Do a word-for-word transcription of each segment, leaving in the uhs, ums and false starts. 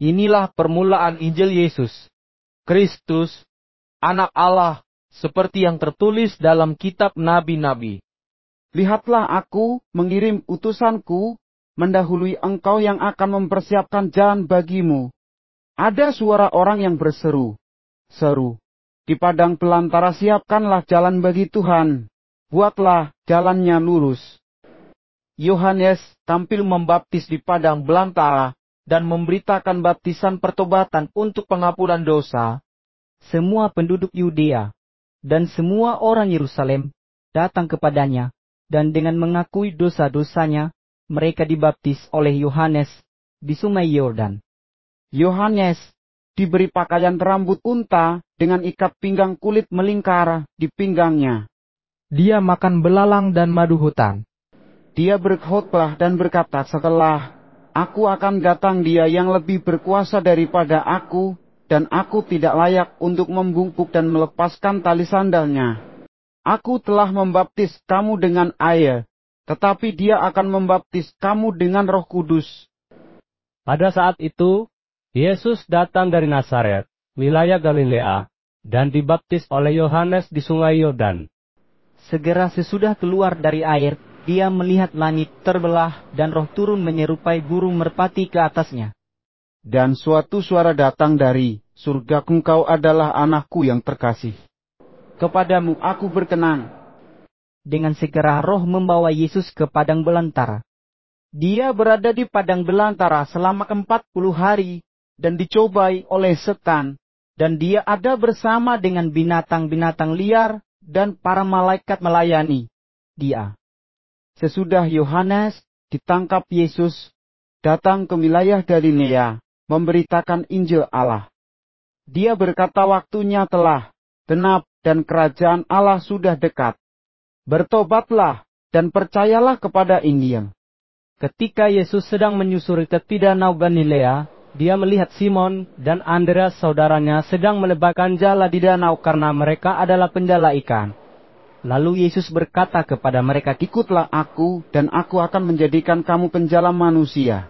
Inilah permulaan Injil Yesus, Kristus, Anak Allah, seperti yang tertulis dalam kitab nabi-nabi. Lihatlah aku mengirim utusanku, mendahului engkau yang akan mempersiapkan jalan bagimu. Ada suara orang yang berseru, seru, di padang belantara siapkanlah jalan bagi Tuhan, buatlah jalannya lurus. Yohanes tampil membaptis di padang belantara dan memberitakan baptisan pertobatan untuk pengampunan dosa. Semua penduduk Yudea dan semua orang Yerusalem datang kepadanya, dan dengan mengakui dosa-dosanya, mereka dibaptis oleh Yohanes di Sungai Yordan. Yohanes diberi pakaian rambut unta dengan ikat pinggang kulit melingkar di pinggangnya. Dia makan belalang dan madu hutan. Dia berkhotbah dan berkata, setelah aku akan datang dia yang lebih berkuasa daripada aku, dan aku tidak layak untuk membungkuk dan melepaskan tali sandalnya. Aku telah membaptis kamu dengan air, tetapi dia akan membaptis kamu dengan Roh Kudus. Pada saat itu, Yesus datang dari Nazaret, wilayah Galilea, dan dibaptis oleh Yohanes di Sungai Yordan. Segera sesudah keluar dari air, dia melihat langit terbelah dan Roh turun menyerupai burung merpati ke atasnya. Dan suatu suara datang dari surga, engkau adalah anakku yang terkasih. Kepadamu aku berkenan. Dengan segera Roh membawa Yesus ke padang belantara. Dia berada di padang belantara selama empat puluh hari, dan dicobai oleh setan, dan dia ada bersama dengan binatang-binatang liar, dan para malaikat melayani dia. Sesudah Yohanes ditangkap, Yesus datang ke wilayah Galilea, memberitakan Injil Allah. Dia berkata waktunya telah genap dan kerajaan Allah sudah dekat. Bertobatlah dan percayalah kepada Injil. Ketika Yesus sedang menyusuri tepi danau Galilea, dia melihat Simon dan Andreas saudaranya sedang melebarkan jala di danau karena mereka adalah penjala ikan. Lalu Yesus berkata kepada mereka, ikutlah aku dan aku akan menjadikan kamu penjala manusia.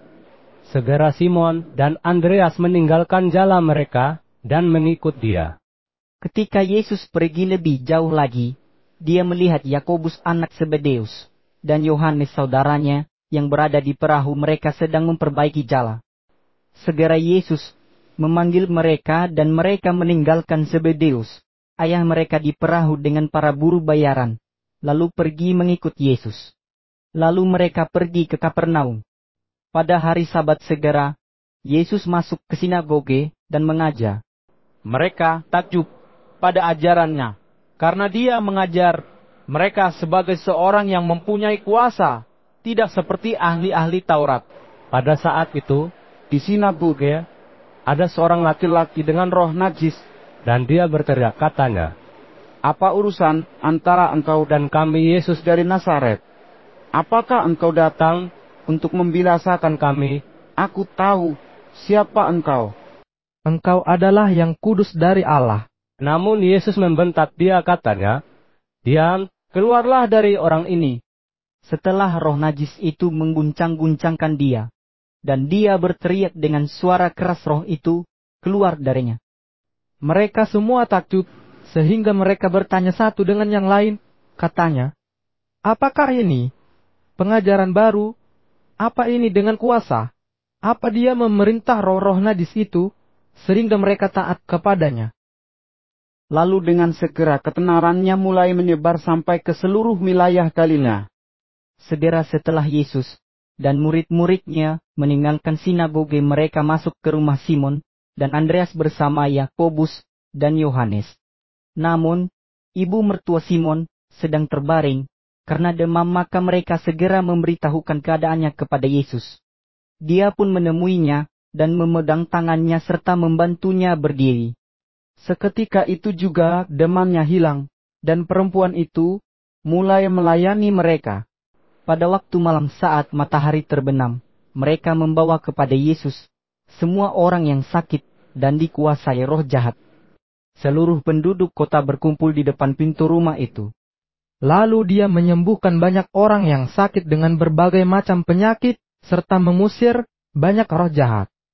Segera Simon dan Andreas meninggalkan jala mereka dan mengikut dia. Ketika Yesus pergi lebih jauh lagi, dia melihat Yakobus anak Zebedeus dan Yohanes saudaranya yang berada di perahu, mereka sedang memperbaiki jala. Segera Yesus memanggil mereka dan mereka meninggalkan Zebedeus, ayah mereka di perahu dengan para buruh bayaran, lalu pergi mengikut Yesus. Lalu mereka pergi ke Kapernaum. Pada hari Sabat segera, Yesus masuk ke sinagoge dan mengajar. Mereka takjub pada ajarannya, karena dia mengajar mereka sebagai seorang yang mempunyai kuasa, tidak seperti ahli-ahli Taurat. Pada saat itu, di sinagoge ada seorang laki-laki dengan roh najis, dan dia berteriak katanya, apa urusan antara engkau dan kami, Yesus dari Nazaret? Apakah engkau datang untuk membinasakan kami? Aku tahu siapa engkau. Engkau adalah yang kudus dari Allah. Namun Yesus membentak dia katanya, diam, keluarlah dari orang ini. Setelah roh najis itu mengguncang-guncangkan dia, dan dia berteriak dengan suara keras, roh itu keluar darinya. Mereka semua takjub, sehingga mereka bertanya satu dengan yang lain, katanya, apakah ini pengajaran baru? Apa ini dengan kuasa? Apa dia memerintah roh-roh najis itu, sehingga mereka taat kepadanya? Lalu dengan segera ketenarannya mulai menyebar sampai ke seluruh wilayah Galilea. Segera setelah Yesus dan murid-muridnya meninggalkan sinagoge, mereka masuk ke rumah Simon dan Andreas bersama Yakobus dan Yohanes. Namun, ibu mertua Simon sedang terbaring karena demam, maka mereka segera memberitahukan keadaannya kepada Yesus. Dia pun menemuinya dan memegang tangannya serta membantunya berdiri. Seketika itu juga demamnya hilang, dan perempuan itu mulai melayani mereka. Pada waktu malam saat matahari terbenam, mereka membawa kepada Yesus semua orang yang sakit dan dikuasai roh jahat. Seluruh penduduk kota berkumpul di depan pintu rumah itu. Lalu dia menyembuhkan banyak orang yang sakit dengan berbagai macam penyakit, serta mengusir banyak roh jahat.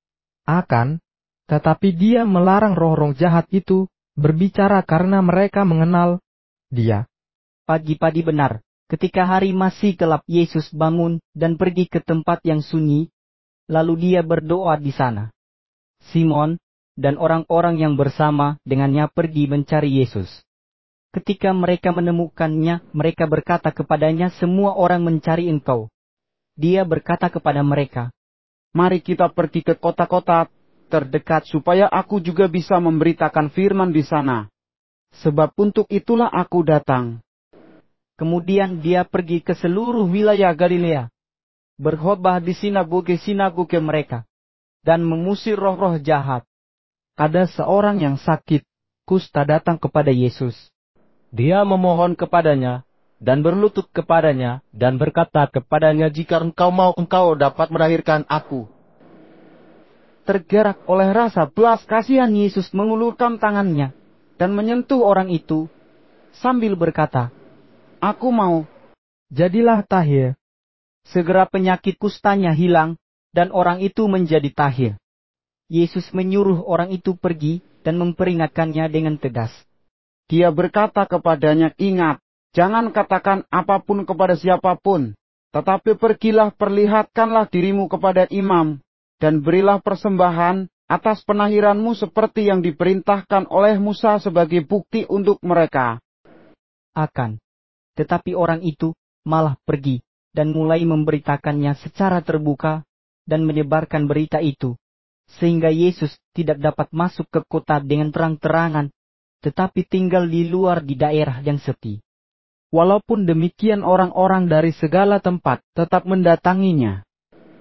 Akan tetapi dia melarang roh-roh jahat itu berbicara karena mereka mengenal dia. Pagi-pagi benar, ketika hari masih gelap, Yesus bangun dan pergi ke tempat yang sunyi, lalu dia berdoa di sana. Simon dan orang-orang yang bersama dengannya pergi mencari Yesus. Ketika mereka menemukannya, mereka berkata kepadanya, "Semua orang mencari engkau." Dia berkata kepada mereka, "Mari kita pergi ke kota-kota terdekat supaya aku juga bisa memberitakan firman di sana. Sebab untuk itulah aku datang." Kemudian dia pergi ke seluruh wilayah Galilea, berkhotbah di sinagoge-sinagoge mereka, dan mengusir roh-roh jahat. Ada seorang yang sakit kusta datang kepada Yesus. Dia memohon kepadanya dan berlutut kepadanya dan berkata kepadanya, "Jika engkau mau, engkau dapat melahirkan aku." Tergerak oleh rasa belas kasihan, Yesus mengulurkan tangannya dan menyentuh orang itu sambil berkata, "Aku mau, jadilah tahir." Segera penyakit kustanya hilang dan orang itu menjadi tahir. Yesus menyuruh orang itu pergi dan memperingatkannya dengan tegas. Dia berkata kepadanya, "Ingat, jangan katakan apapun kepada siapapun, tetapi pergilah, perlihatkanlah dirimu kepada imam, dan berilah persembahan atas penahiranmu seperti yang diperintahkan oleh Musa sebagai bukti untuk mereka." Akan tetapi orang itu malah pergi dan mulai memberitakannya secara terbuka dan menyebarkan berita itu, sehingga Yesus tidak dapat masuk ke kota dengan terang-terangan, tetapi tinggal di luar di daerah yang sepi. Walaupun demikian, orang-orang dari segala tempat tetap mendatanginya.